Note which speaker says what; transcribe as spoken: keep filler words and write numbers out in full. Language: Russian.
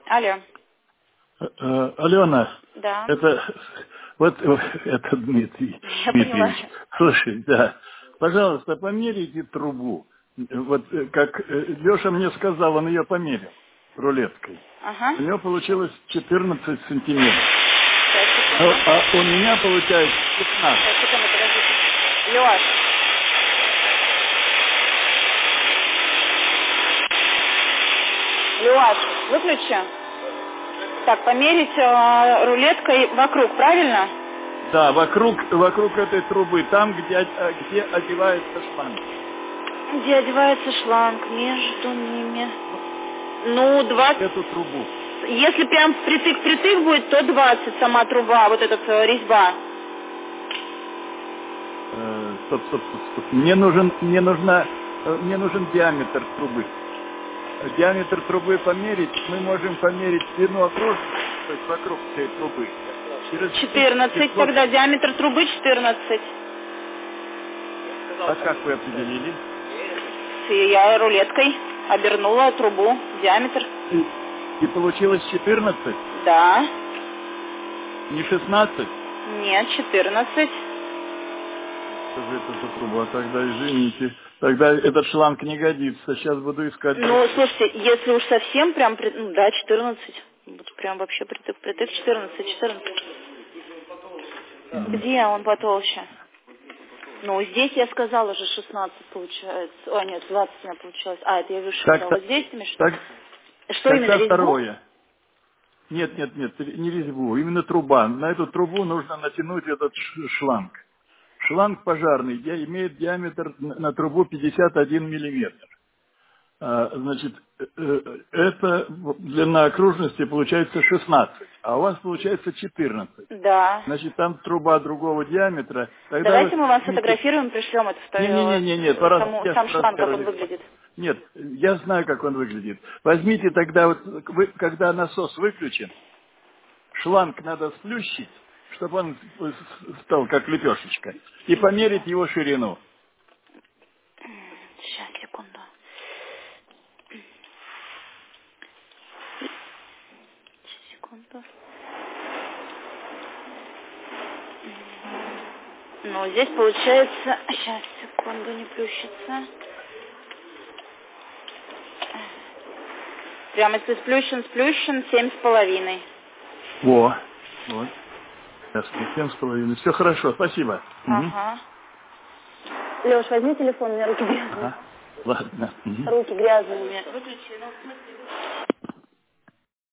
Speaker 1: Алло.
Speaker 2: Э, Алена,
Speaker 1: Да.
Speaker 2: это вот э, это Дмитрий
Speaker 1: Я поняла.
Speaker 2: Дмитриевич. Слушай, да, пожалуйста, померите трубу. Вот э, как Леша мне сказал, он ее померил рулеткой.
Speaker 1: Ага.
Speaker 2: У него получилось четырнадцать сантиметров.
Speaker 1: Сейчас,
Speaker 2: А,
Speaker 1: секунду.
Speaker 2: а у меня получается пятнадцать.
Speaker 1: Сейчас, секунду, подождите. Лёш. Лёш, выключи. Так, померить э, рулеткой вокруг, правильно?
Speaker 2: Да, вокруг, вокруг этой трубы, там, где, о- где одевается шланг.
Speaker 1: Где одевается шланг между ними?
Speaker 2: Ну,
Speaker 1: Ну, двадцать.
Speaker 2: эту трубу.
Speaker 1: Если прям впритык-впритык будет, то двадцать сама труба, вот эта э, резьба.
Speaker 2: Э, стоп, стоп, стоп, стоп. Мне нужен, мне нужна, э, мне нужен диаметр трубы. Э, Диаметр трубы померить, мы можем померить длину окружности, то есть вокруг всей трубы. Через тысяча
Speaker 1: четырнадцать,
Speaker 2: пятьсот.
Speaker 1: тогда диаметр трубы четырнадцать.
Speaker 2: А как вы определили?
Speaker 1: И я рулеткой обернула трубу, диаметр.
Speaker 2: И, и получилось четырнадцать,
Speaker 1: Да.
Speaker 2: не шестнадцать?
Speaker 1: Нет, четырнадцать.
Speaker 2: Что же это за труба? Тогда извините. Тогда этот шланг не годится. Сейчас буду искать
Speaker 1: Ну,
Speaker 2: другой.
Speaker 1: слушайте, если уж совсем прям, при- ну, да, четырнадцать. Вот прям вообще притык-притык, четырнадцать, четырнадцать. Где он потолще? Ну, здесь я сказала же шестнадцать получается. Ой, нет, двадцать у меня получилось. А, это я выше
Speaker 2: Так,
Speaker 1: сказала. Вот
Speaker 2: так,
Speaker 1: здесь ты имеешь?
Speaker 2: так,
Speaker 1: Что именно,
Speaker 2: тогда
Speaker 1: резьбу?
Speaker 2: второе. Нет, нет, нет, не резьбу, именно труба. На эту трубу нужно натянуть этот ш- шланг. Шланг пожарный ди- имеет диаметр на на трубу пятьдесят один миллиметр. А, значит, э, э, это в- длина окружности получается шестнадцать, а у вас получается четырнадцать.
Speaker 1: Да.
Speaker 2: Значит, там труба другого диаметра. Тогда вы
Speaker 1: Давайте мы вам
Speaker 2: возьмите...
Speaker 1: сфотографируем, пришлем это в э,
Speaker 2: Не-не-не, нет, по раз-
Speaker 1: саму-
Speaker 2: я
Speaker 1: сам
Speaker 2: по
Speaker 1: шланг, как
Speaker 2: размеру
Speaker 1: он
Speaker 2: не знаю.
Speaker 1: выглядит.
Speaker 2: Нет, я знаю, как он выглядит. Возьмите тогда, вот, вы- когда насос выключен, шланг надо сплющить, чтобы он с- с- стал как лепешечка, и померить его ширину.
Speaker 1: Сейчас, секунду. Сейчас, секунду. Ну, здесь получается... Сейчас, секунду, не плющится. Прямо если сплющен, сплющен, семь с половиной.
Speaker 2: Во, вот, ясно, семь с половиной. Все хорошо, спасибо. Мгм.
Speaker 1: Ага. Леш, возьми телефон, у меня руки грязные.
Speaker 2: Ага, ладно. Мгм.
Speaker 1: Руки грязные у меня. Выключи, ну, в смысле...